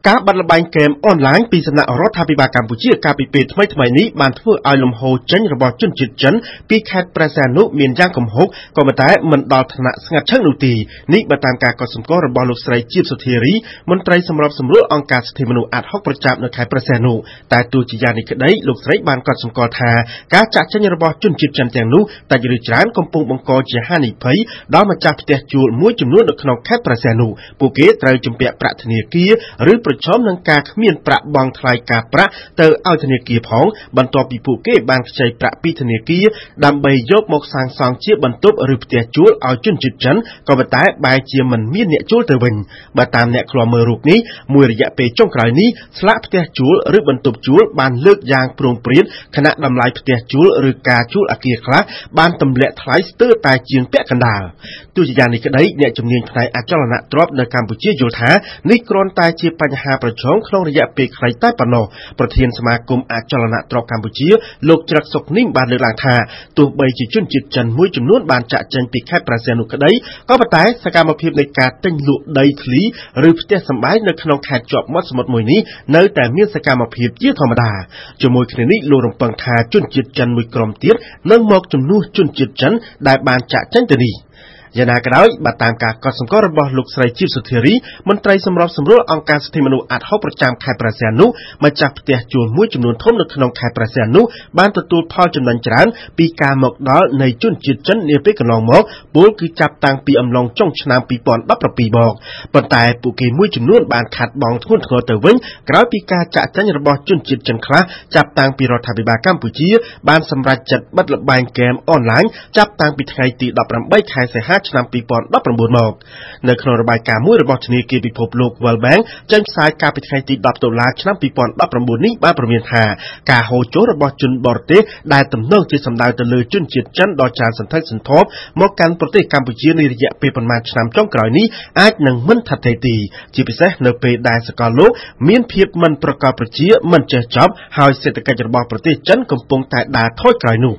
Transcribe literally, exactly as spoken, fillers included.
ការបាត់ល្បែងហ្គេមអនឡាញពីសំណាក់រដ្ឋាភិបាលកម្ពុជាកាលពីពេលថ្មីៗនេះបានធ្វើឲ្យលំហូរចេញរបស់ជនជាតិចិនពីខេត្តព្រះសីហនុមានយ៉ាងគំហុកក៏ប៉ុន្តែមិនដល់ថ្នាក់ស្ងាត់ឈឹងនោះទេនេះបើតាមការកត់សម្គាល់របស់លោកស្រីជាបសុធារីមន្ត្រីសម្របសម្រួលអង្គការសិទ្ធិមនុស្សអាត់ហុកប្រចាំនៅខេត្តព្រះសីហនុតែទោះជាយ៉ាងនេះក្តីលោកស្រីបានកត់សម្គាល់ថាការចាក់ចេញរបស់ជនជាតិចិនទាំងនោះតែជាច្រើនកំពុងបង្កជាហានិភ័យដល់ម្ចាស់ផ្ទះជួលមួយចំនួននៅក្នុងខេត្តព្រះសីហនុពួកគេត្រូវជំពាក់ប្រាក់ធនាគារឬប្រឈមនឹងការគ្មានប្រាក់បង់ថ្លៃការប្រាក់ទៅឲ្យធនាគារផងបន្ទាប់ពីពួកគេបានខ្ចីប្រាក់ពីធនាគារដើម្បីយកមកសាងសង់ជាបន្ទប់ឬផ្ទះជួលឲ្យជនជាតិចិនក៏ប៉ុន្តែបែរជាមិនមានអ្នកជួលទៅវិញបើតាមអ្នកឃ្លាំមើលរូបនេះមួយរយៈពេលចុងក្រោយនេះស្លាកផ្ទះជួលឬបន្ទប់ជួលបានលើកយ៉ាងព្រោងព្រាតខណៈតម្លៃផ្ទះជួលឬការជួលអគារខ្លះបានទម្លាក់ថ្លៃស្ទើរតែជាងពាក់កណ្ដាលទោះជាយ៉ាងនេះក្តីអ្នកជំនាញផ្នែកអចលនទ្រព្យនៅកម្ពុជាយល់ថានេះគ្រាន់តែជាបញ្ហាប្រឈមក្នុងរយៈពេលខ្លីតែប៉ុណ្ណោះប្រធានសមាគមអចលនទ្រព្យកម្ពុជាលោកច្រឹកសុកនីងបានលើកឡើងថាទោះបីជាជនជាតិចិនមួយចំនួនបានចាក់ចេញពីខេត្តព្រះសីហនុក្តីក៏ប៉ុន្តែសកម្មភាពនៃការទិញលក់ដីធ្លីឬផ្ទះសម្បែងនៅក្នុងខេត្តជាប់មាត់សមុទ្រមួយនេះនៅតែមានសកម្មភាពជាធម្មតាជាមួយគ្នានេះលោករំពឹងថាជនជាតិចិនមួយក្រុមទៀតនឹងមកជំនួសជនជាតិចិនដែលបានចាក់ចេញទៅនេះយ៉ាងណាក៏ដោយបើតាមការកត់សម្គាល់របស់លោកស្រីជាបសុធារីមន្ត្រីសម្របសម្រួលអង្គការសិទ្ធិមនុស្សអាត់ហុកប្រចាំខេត្តព្រះសីហនុម្ចាស់ផ្ទះជួលមួយចំនួនធំនៅក្នុងខេត្តព្រះសីហនុបានទទួលផលចំណេញច្រើនពីការមកដល់នៃជនជាតិចិននាពេលកន្លងមកពលគឺចាប់តាំងពីអំឡុងចុងឆ្នាំពីរពាន់ដប់ប្រាំពីរមកប៉ុន្តែពួកគេមួយចំនួនបានខាត់បងធ្ងន់ធ្ងរទៅវិញក្រោយពីការចាក់ចេញរបស់ជនជាតិចិនខ្លះចាប់តាំងពីរដ្ឋាភិបាលកម្ពុជាបានសម្រេចចិត្តបិទល្បែងហ្គេមអនឡាញចាប់តាំងពីថ្ងៃទីដប់ប្រាំបីខែសីហាឆ្នាំពីរពាន់ដប់ប្រាំបួនមកនៅក្នុងរបាយការណ៍មួយរបស់ធនាគារពិភពលោក World Bank ចេញផ្សាយកាលពីថ្ងៃទីដប់តុលាឆ្នាំពីរពាន់ដប់ប្រាំបួននេះបានព្រមានថាការហូរចូលរបស់ជនបរទេសដែលទំនងជាសំដៅទៅលើជនជាតិចិនដ៏ច្រើនសន្ធឹកសន្ធាប់មកកាន់ប្រទេសកម្ពុជានារយៈពេលប៉ុន្មានឆ្នាំចុងក្រោយនេះអាចនឹងមិនថិតថេរទេជាពិសេសនៅពេលដែលសកលលោកមានភាពមិនប្រកបប្រជាមិនចេះចប់ហើយសេដ្ឋកិច្ចរបស់ប្រទេសចិនកំពុងតែដើរថយក្រោយនោះ